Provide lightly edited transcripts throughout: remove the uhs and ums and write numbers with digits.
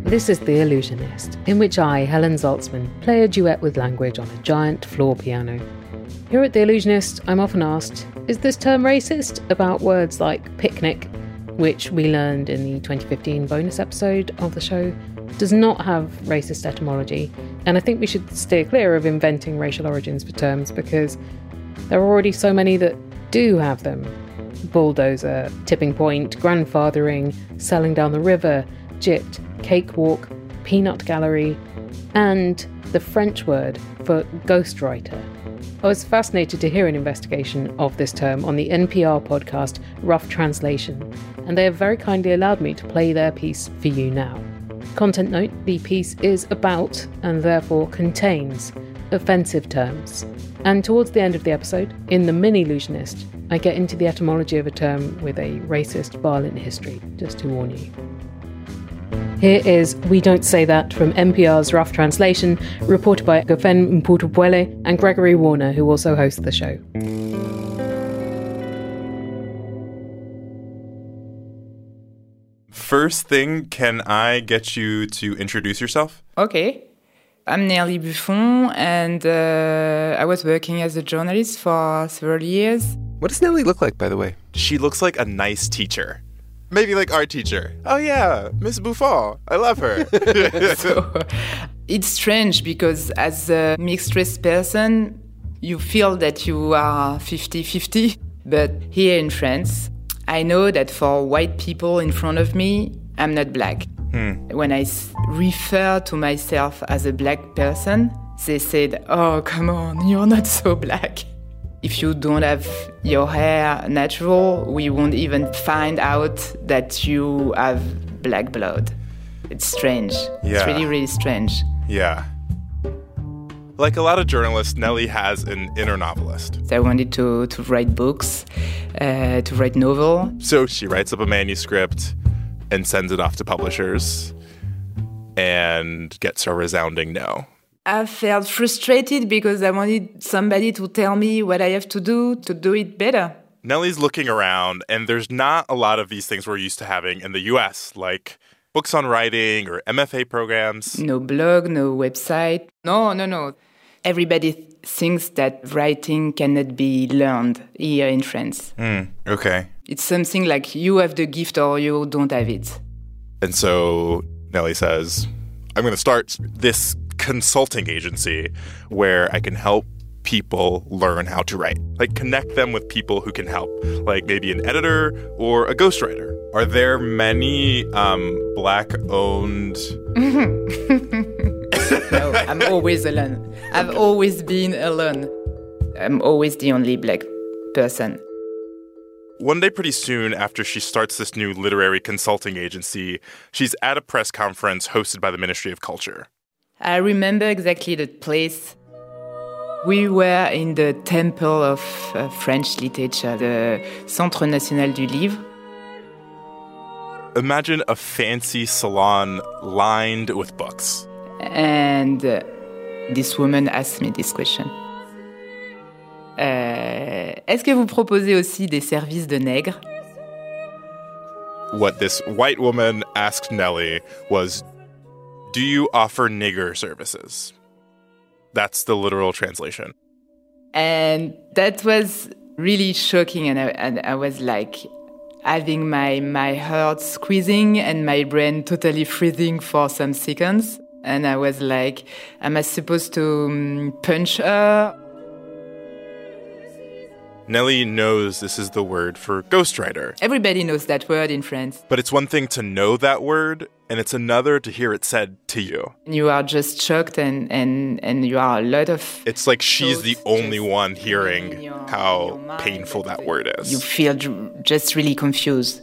This is The Illusionist, in which I, Helen Zaltzman, play a duet with language on a giant floor piano. Here at The Illusionist, I'm often asked, is this term racist? About words like picnic, which we learned in the 2015 bonus episode of the show, does not have racist etymology, and I think we should steer clear of inventing racial origins for terms because there are already so many that do have them. Bulldozer, tipping point, grandfathering, selling down the river, gypped, cakewalk, peanut gallery, and the French word for ghostwriter. I was fascinated to hear an investigation of this term on the NPR podcast Rough Translation, and they have very kindly allowed me to play their piece for you now. Content note, the piece is about, and therefore contains, offensive terms. And towards the end of the episode, in the Mini-Illusionist, I get into the etymology of a term with a racist, violent history, just to warn you. Here is We Don't Say That from NPR's Rough Translation, reported by Gofen Mputupuele and Gregory Warner, who also host the show. First thing, can I get you to introduce yourself? Okay. I'm Nelly Buffon, and I was working as a journalist for several years. What does Nelly look like, by the way? She looks like a nice teacher. Maybe like our teacher. Oh yeah, Miss Buffon. I love her. So, it's strange because as a mixed race person, you feel that you are 50-50. But here in France, I know that for white people in front of me, I'm not black. When I refer to myself as a black person, they said, oh, come on, you're not so black. If you don't have your hair natural, we won't even find out that you have black blood. It's strange. Yeah. It's really, really strange. Yeah. Like a lot of journalists, Nelly has an inner novelist. I wanted to write books, to write novel. So she writes up a manuscript and sends it off to publishers and gets a resounding no. I felt frustrated because I wanted somebody to tell me what I have to do it better. Nelly's looking around, and there's not a lot of these things we're used to having in the US, like books on writing or MFA programs. No blog, no website. No. Everybody thinks that writing cannot be learned here in France. Okay. It's something like you have the gift or you don't have it. And so Nelly says, I'm going to start this consulting agency where I can help people learn how to write. Like connect them with people who can help, like maybe an editor or a ghostwriter. Are there many black-owned... No, I'm always alone. I've always been alone. I'm always the only black person. One day pretty soon after she starts this new literary consulting agency, she's at a press conference hosted by the Ministry of Culture. I remember exactly the place. We were in the temple of French literature, the Centre National du Livre. Imagine a fancy salon lined with books. And this woman asked me this question. Est-ce que vous proposez aussi des services de nègres? What this white woman asked Nelly was, do you offer nigger services? That's the literal translation. And that was really shocking. And I was like having my heart squeezing and my brain totally freezing for some seconds. And I was like, am I supposed to punch her? Nelly knows this is the word for ghostwriter. Everybody knows that word in France. But it's one thing to know that word, and it's another to hear it said to you. You are just shocked and you are a lot of... It's like she's the only one hearing how painful that word is. You feel just really confused.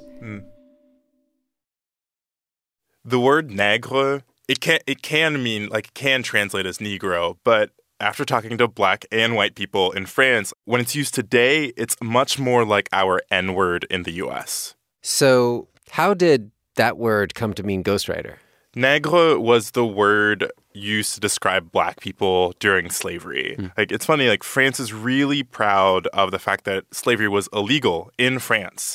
The word nègre, it can mean, like, it can translate as Negro, but after talking to black and white people in France, when it's used today, it's much more like our N-word in the US. So how did that word come to mean ghostwriter? Nègre was the word used to describe black people during slavery. Like, it's funny, like, France is really proud of the fact that slavery was illegal in France.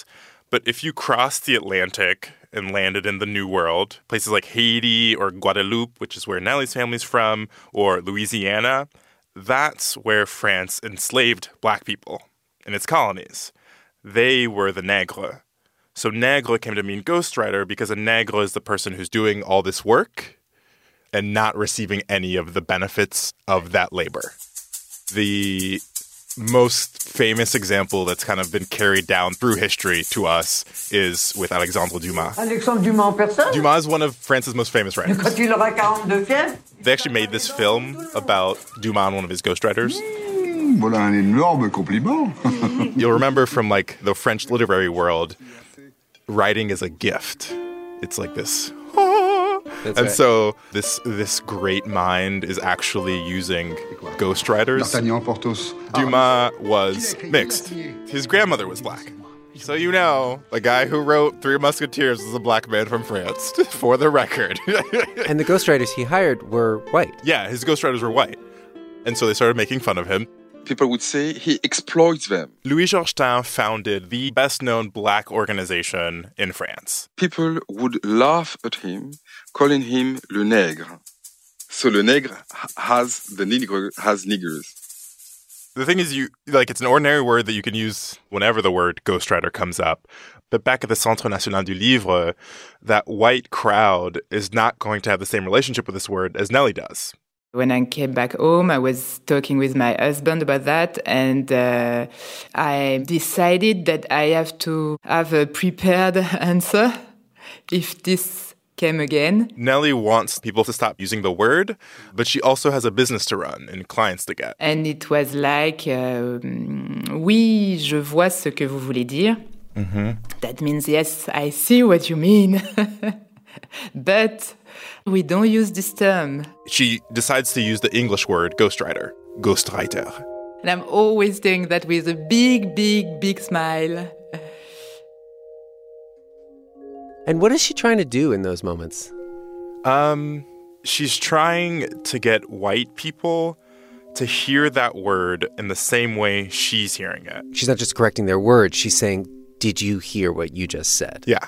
But if you crossed the Atlantic and landed in the New World, places like Haiti or Guadeloupe, which is where Nellie's family's from, or Louisiana, that's where France enslaved black people in its colonies. They were the nègre. So nègre came to mean ghostwriter because a nègre is the person who's doing all this work and not receiving any of the benefits of that labor. The most famous example that's kind of been carried down through history to us is with Alexandre Dumas. Alexandre Dumas en personne? Dumas is one of France's most famous writers. Quand il aura 42 fièvres? They actually made this film about Dumas and one of his ghostwriters. Voilà un énorme compliment. You'll remember from like the French literary world, writing is a gift. It's like this. That's and right. so this great mind is actually using ghostwriters. D'Artagnan, Porthos. Dumas was mixed. His grandmother was black. So you know, the guy who wrote Three Musketeers was a black man from France, for the record. And the ghostwriters he hired were white. Yeah, his ghostwriters were white. And so they started making fun of him. People would say he exploits them. Louis Georgetown founded the best-known black organization in France. People would laugh at him, calling him le nègre. So le nègre has niggers. The thing is, it's an ordinary word that you can use whenever the word ghostwriter comes up. But back at the Centre National du Livre, that white crowd is not going to have the same relationship with this word as Nellie does. When I came back home, I was talking with my husband about that, and I decided that I have to have a prepared answer if this came again. Nellie wants people to stop using the word, but she also has a business to run and clients to get. And it was like, oui, je vois ce que vous voulez dire. Mm-hmm. That means, yes, I see what you mean. But we don't use this term. She decides to use the English word ghostwriter, ghostwriter. And I'm always doing that with a big, big, big smile. And what is she trying to do in those moments? She's trying to get white people to hear that word in the same way she's hearing it. She's not just correcting their words. She's saying, did you hear what you just said? Yeah.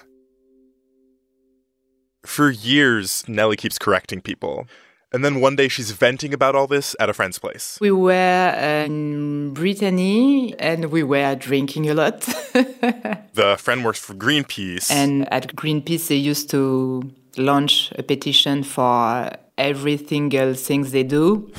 For years, Nellie keeps correcting people. And then one day she's venting about all this at a friend's place. We were in Brittany and we were drinking a lot. The friend works for Greenpeace. And at Greenpeace, they used to launch a petition for every single thing they do.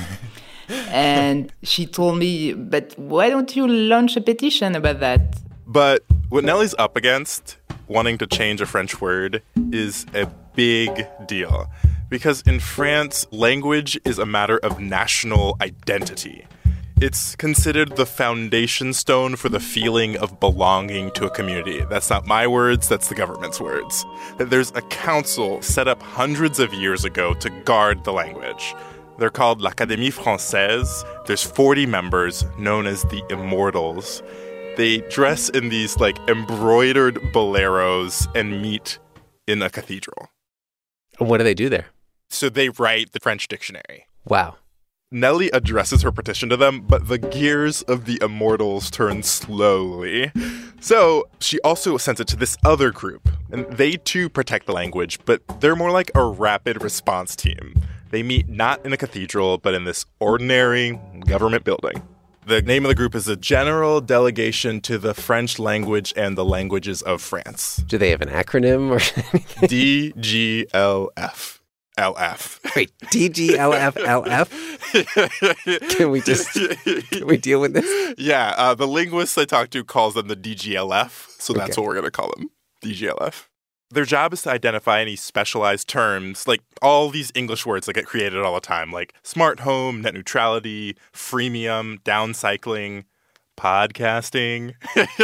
And she told me, but why don't you launch a petition about that? But what Nellie's up against, wanting to change a French word, is a big deal. Because in France, language is a matter of national identity. It's considered the foundation stone for the feeling of belonging to a community. That's not my words, that's the government's words. There's a council set up hundreds of years ago to guard the language. They're called l'Académie Française. There's 40 members, known as the Immortals. They dress in these embroidered boleros and meet in a cathedral. What do they do there? So they write the French dictionary. Wow. Nellie addresses her petition to them, but the gears of the Immortals turn slowly. So she also sends it to this other group, and they too protect the language, but they're more like a rapid response team. They meet not in a cathedral, but in this ordinary government building. The name of the group is the General Delegation to the French Language and the Languages of France. Do they have an acronym or anything? DGLF. LF. Wait, DGLFLF? Can we deal with this? Yeah, the linguist I talked to calls them the DGLF, so that's Okay. what we're going to call them, DGLF. Their job is to identify any specialized terms, like all these English words that get created all the time, like smart home, net neutrality, freemium, downcycling, podcasting,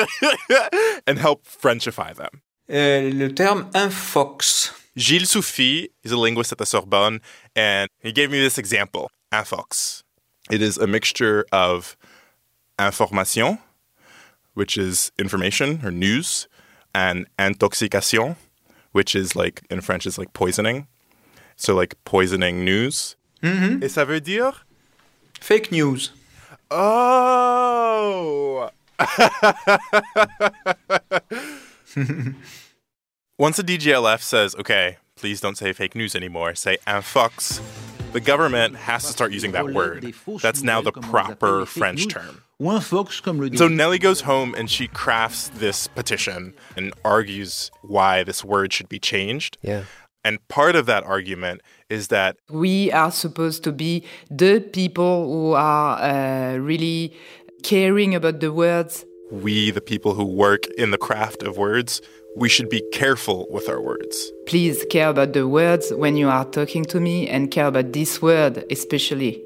and help Frenchify them. Le terme infox. Gilles Soufi is a linguist at the Sorbonne, and he gave me this example, infox. It is a mixture of information, which is information or news, and intoxication, which is in French is poisoning. So poisoning news. Mm-hmm. Et ça veut dire? Fake news. Oh! Once the DGLF says, okay, please don't say fake news anymore, say un fox, the government has to start using that word. That's now the proper French term. So Nelly goes home and she crafts this petition and argues why this word should be changed. Yeah. And part of that argument is that we are supposed to be the people who are really caring about the words. we, the people who work in the craft of words, we should be careful with our words. Please care about the words when you are talking to me, and care about this word especially.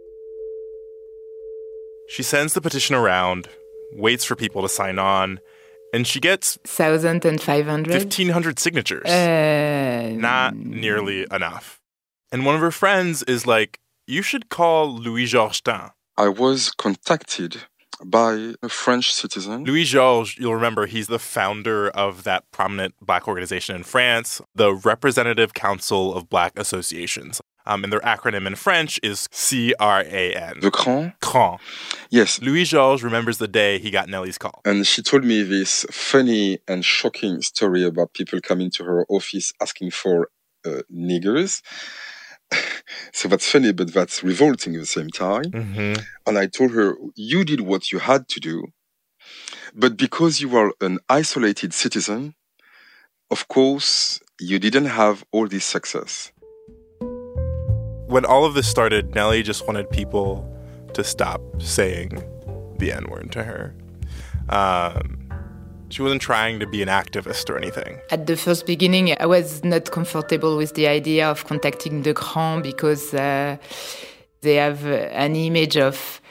She sends the petition around, waits for people to sign on, and she gets 1,500? 1,500 signatures. Not nearly enough. And one of her friends is like, you should call Louis-Georges Tin. I was contacted by a French citizen. Louis-Georges, you'll remember, he's the founder of that prominent Black organization in France, the Representative Council of Black Associations. And their acronym in French is CRAN. The CRAN? CRAN. Yes. Louis-Georges remembers the day he got Nelly's call. And she told me this funny and shocking story about people coming to her office asking for niggers. So that's funny, but that's revolting at the same time. Mm-hmm. And I told her, you did what you had to do. But because you are an isolated citizen, of course, you didn't have all this success. When all of this started, Nelly just wanted people to stop saying the N-word to her. She wasn't trying to be an activist or anything. At the first beginning, I was not comfortable with the idea of contacting the CRAN because they have an image of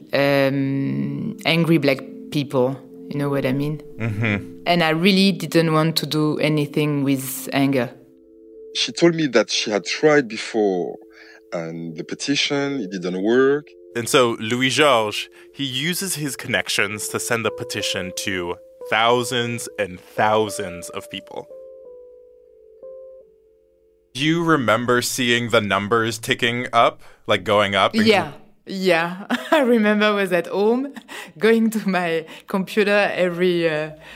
angry black people. You know what I mean? Mm-hmm. And I really didn't want to do anything with anger. She told me that she had tried before, and the petition, it didn't work. And so Louis-Georges, he uses his connections to send the petition to thousands and thousands of people. Do you remember seeing the numbers ticking up, like going up? Yeah. I remember I was at home, going to my computer every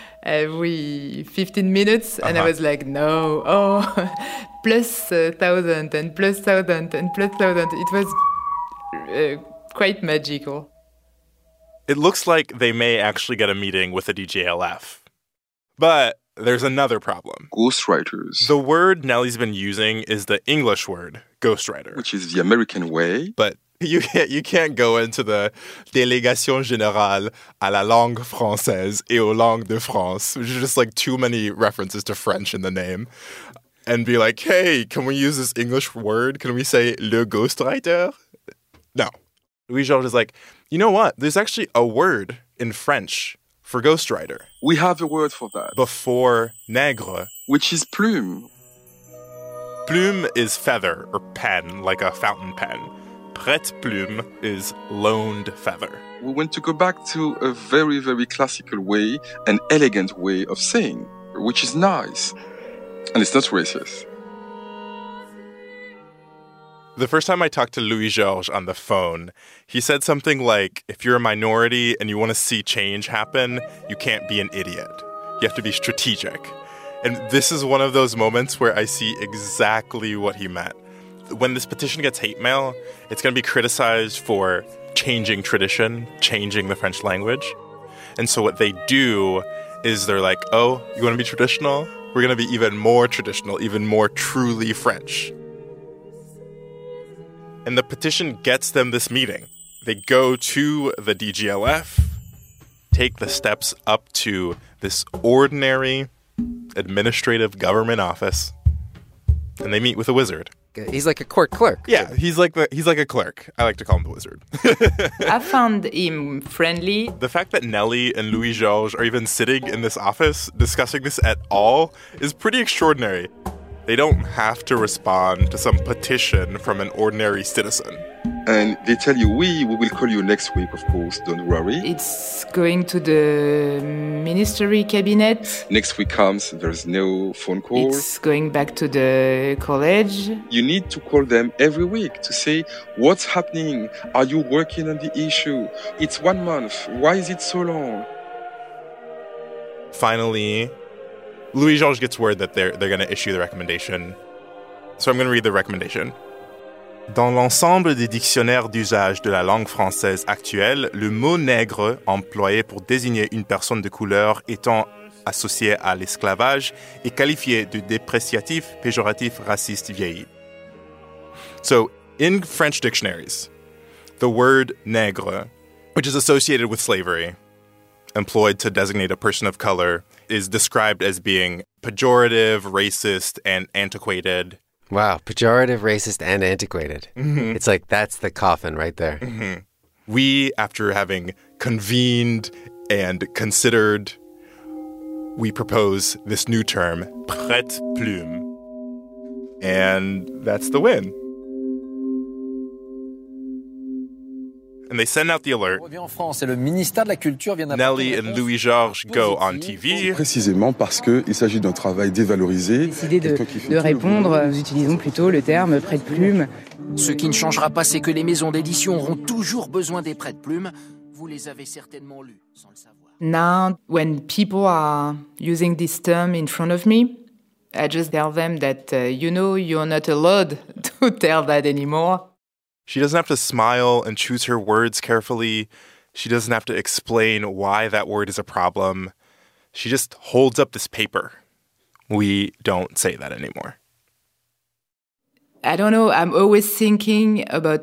15 minutes, and I was like, no, plus 1,000 and plus 1,000 and plus 1,000. It was quite magical. It looks like they may actually get a meeting with the DGLF. But there's another problem. Ghostwriters. The word Nelly's been using is the English word, ghostwriter. Which is the American way. But you can't go into the Délégation Générale à la langue française et aux langues de France, which is just like too many references to French in the name, and be like, hey, can we use this English word? Can we say le ghostwriter? No. Louis-Georges is like, you know what? There's actually a word in French for ghostwriter. We have a word for that. Before nègre. Which is plume. Plume is feather or pen, like a fountain pen. Prête plume is loaned feather. We want to go back to a very, very classical way, an elegant way of saying, which is nice. And it's not racist. The first time I talked to Louis-Georges on the phone, he said something like, if you're a minority and you want to see change happen, you can't be an idiot. You have to be strategic. And this is one of those moments where I see exactly what he meant. When this petition gets hate mail, it's going to be criticized for changing tradition, changing the French language. And so what they do is they're like, oh, you want to be traditional? We're going to be even more traditional, even more truly French. And the petition gets them this meeting. They go to the DGLF, take the steps up to this ordinary administrative government office, and they meet with a wizard. He's like a court clerk. Yeah, he's like a clerk. I like to call him the wizard. I found him friendly. The fact that Nelly and Louis-Georges are even sitting in this office discussing this at all is pretty extraordinary. They don't have to respond to some petition from an ordinary citizen. And they tell you, we will call you next week, of course, don't worry. It's going to the ministry cabinet. Next week comes, there's no phone call. It's going back to the college. You need to call them every week to say, what's happening? Are you working on the issue? It's 1 month. Why is it so long? Finally, Louis-Georges gets word that they're going to issue the recommendation. So I'm going to read the recommendation. Dans l'ensemble des dictionnaires d'usage de la langue française actuelle, le mot nègre, employé pour désigner une personne de couleur étant associée à l'esclavage, est qualifié de dépréciatif, péjoratif, raciste, vieilli. So, in French dictionaries, the word nègre, which is associated with slavery, employed to designate a person of color, is described as being pejorative, racist, and antiquated. Wow, pejorative, racist, and antiquated. Mm-hmm. It's like that's the coffin right there. Mm-hmm. We, after having convened and considered, we propose this new term, prête-plume. And that's the win. And they send out the alert. Nelly and Louis-Georges go on TV. Précisément parce qu'il s'agit d'un travail dévalorisé. Décidé de répondre, nous utilisons plutôt le terme prête-plume. Ce qui ne changera pas, c'est que les maisons d'édition auront toujours besoin des prête-plumes. Vous les avez certainement lus sans le savoir. Now, when people are using this term in front of me, I just tell them that, you're not allowed to tell that anymore. She doesn't have to smile and choose her words carefully. She doesn't have to explain why that word is a problem. She just holds up this paper. We don't say that anymore. I don't know. I'm always thinking about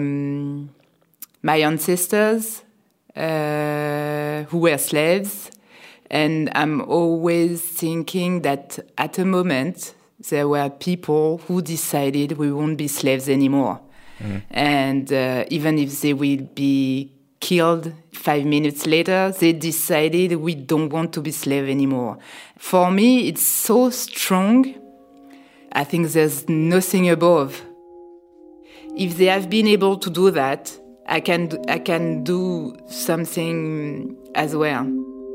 my ancestors who were slaves. And I'm always thinking that at a moment, there were people who decided we won't be slaves anymore. Mm. And even if they will be killed 5 minutes later, they decided we don't want to be slaves anymore. For me, it's so strong. I think there's nothing above. If they have been able to do that, I can do something as well.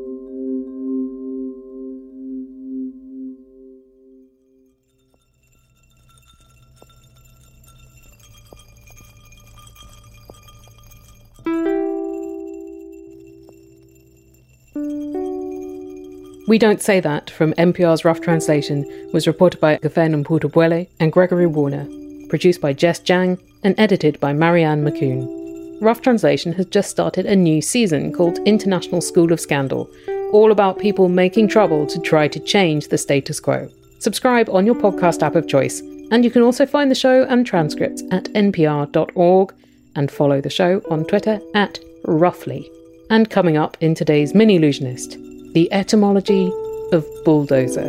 We Don't Say That from NPR's Rough Translation was reported by Gafenon Putobuele and Gregory Warner, produced by Jess Jang and edited by Marianne McCune. Rough Translation has just started a new season called International School of Scandal, all about people making trouble to try to change the status quo. Subscribe on your podcast app of choice, and you can also find the show and transcripts at npr.org and follow the show on Twitter at Roughly. And coming up in today's Mini Illusionist, the etymology of bulldozer.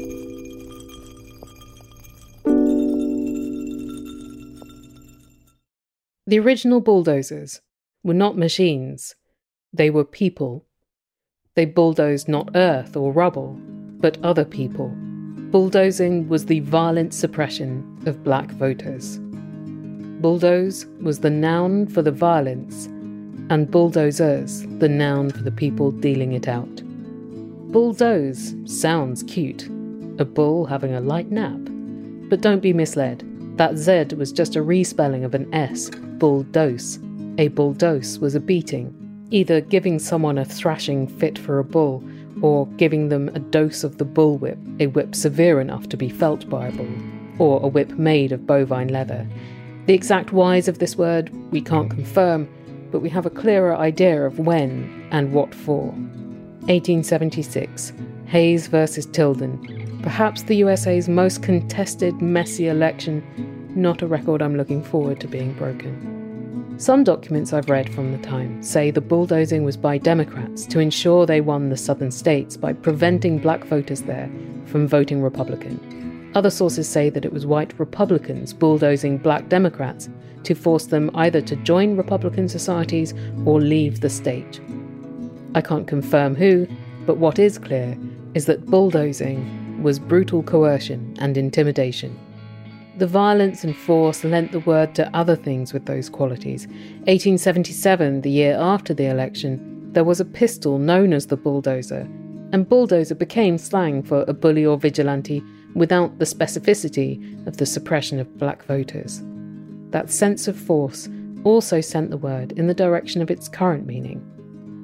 The original bulldozers were not machines, they were people. They bulldozed not earth or rubble, but other people. Bulldozing was the violent suppression of black voters. Bulldoze was the noun for the violence, and bulldozers the noun for the people dealing it out. Bulldoze sounds cute, a bull having a light nap. But don't be misled, that Z was just a respelling of an S, bulldos. A bulldos was a beating, either giving someone a thrashing fit for a bull, or giving them a dose of the bullwhip, a whip severe enough to be felt by a bull, or a whip made of bovine leather. The exact whys of this word we can't confirm, but we have a clearer idea of when and what for. 1876, Hayes versus Tilden, perhaps the USA's most contested, messy election, not a record I'm looking forward to being broken. Some documents I've read from the time say the bulldozing was by Democrats to ensure they won the southern states by preventing black voters there from voting Republican. Other sources say that it was white Republicans bulldozing black Democrats to force them either to join Republican societies or leave the state. I can't confirm who, but what is clear is that bulldozing was brutal coercion and intimidation. The violence and force lent the word to other things with those qualities. 1877, the year after the election, there was a pistol known as the bulldozer, and bulldozer became slang for a bully or vigilante without the specificity of the suppression of black voters. That sense of force also sent the word in the direction of its current meaning.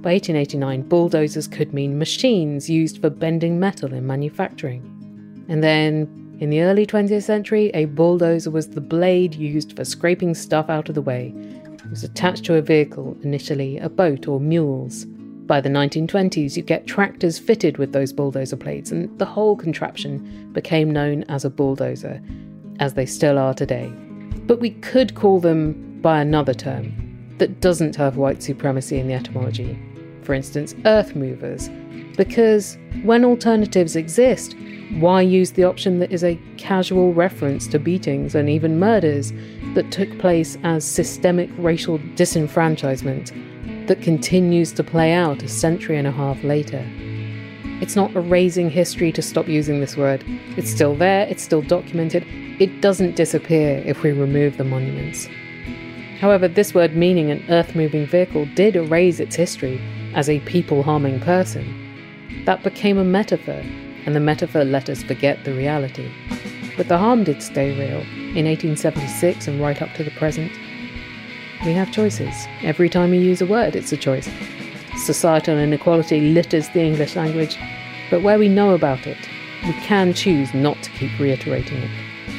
By 1889, bulldozers could mean machines used for bending metal in manufacturing. And then, in the early 20th century, a bulldozer was the blade used for scraping stuff out of the way. It was attached to a vehicle, initially a boat or mules. By the 1920s, you get tractors fitted with those bulldozer blades, and the whole contraption became known as a bulldozer, as they still are today. But we could call them by another term that doesn't have white supremacy in the etymology. For instance, earth movers. Because when alternatives exist, why use the option that is a casual reference to beatings and even murders that took place as systemic racial disenfranchisement that continues to play out a century and a half later? It's not erasing history to stop using this word. It's still there, it's still documented. It doesn't disappear if we remove the monuments. However, this word meaning an earth-moving vehicle did erase its history as a people-harming person. That became a metaphor, and the metaphor let us forget the reality. But the harm did stay real in 1876 and right up to the present. We have choices. Every time you use a word, it's a choice. Societal inequality litters the English language, but where we know about it, we can choose not to keep reiterating it.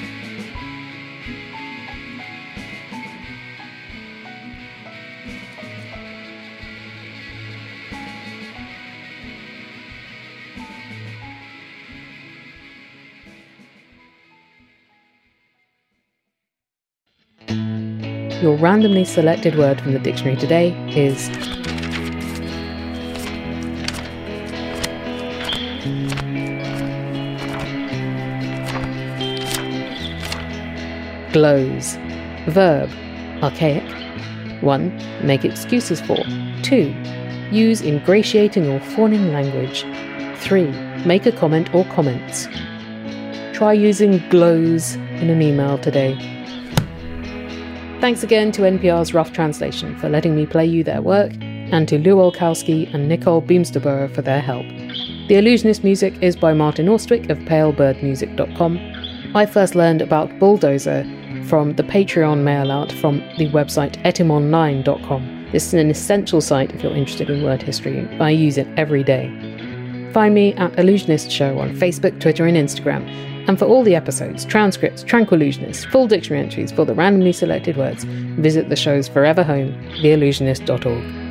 Your randomly selected word from the dictionary today is glows. Verb, archaic. 1. Make excuses for. 2. Use ingratiating or fawning language. 3. Make a comment or comments. Try using glows in an email today. Thanks again to NPR's Rough Translation for letting me play you their work, and to Lou Olkowski and Nicole Beamsterborough for their help. The Illusionist music is by Martin Austwick of palebirdmusic.com. I first learned about bulldozer from the Patreon mail-out from the website etymonline.com. This is an essential site if you're interested in word history. I use it every day. Find me at Illusionist Show on Facebook, Twitter and Instagram. And for all the episodes, transcripts, Tranquillusionists, full dictionary entries for the randomly selected words, visit the show's forever home, theillusionist.org.